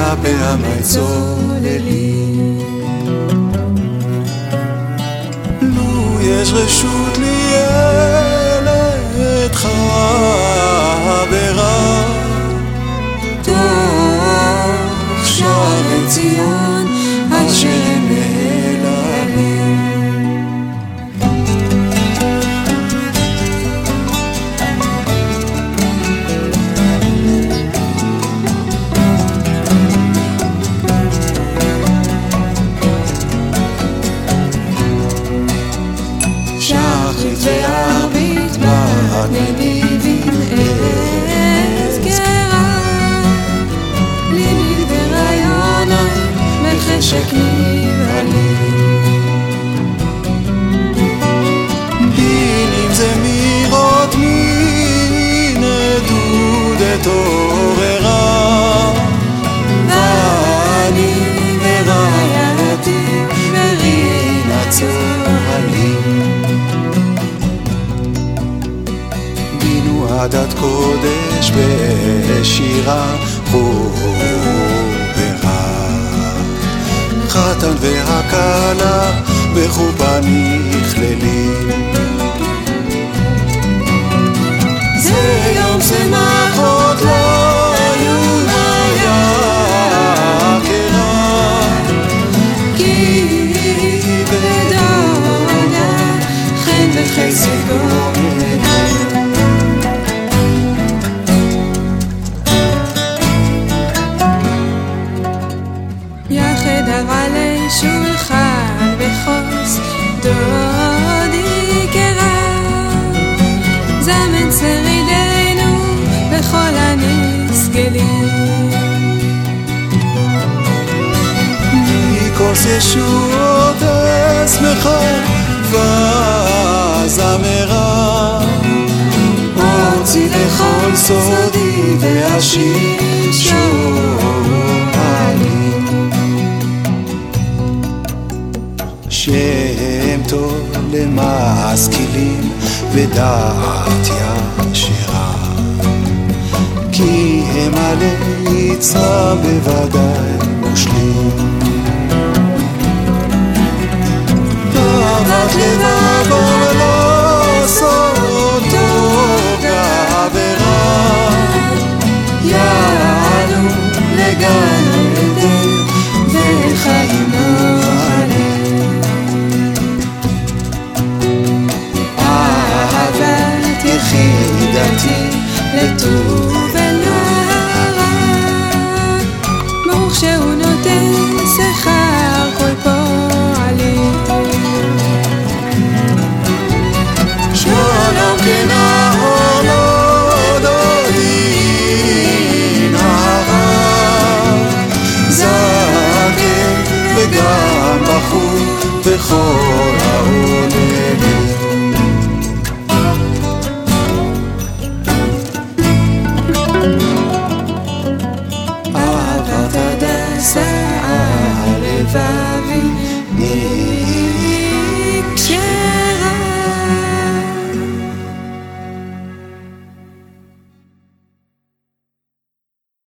פעמי צוללים. לו יש רשות לי ילד חברה תוך שערי ציון אשר נעלמים. שחרית וערבית בת נדיבים אזכרה לילי ורעיונה מחשק נבהלים. בינים זמירות מנדודת עוררה ואני ורעייתי מרינה צוהלים. עדת קודש בשירה חוברה חתן והכלה בחופה נכללים. זה יום שמחות לא יהודה יקרה כי בדרגה חן וחסד גומדה. יחד עלי שולחן וחוס דודי קרב זמן שרידנו בכל הנסגלים. מכוס ישועות אשמחה וזמרה הוציא לכל סודי ואשיר שואלים. שם טוב למשכילים ודעת ישרה כי הם עלי יצרה בוודאי מושלים. אהבת לבבו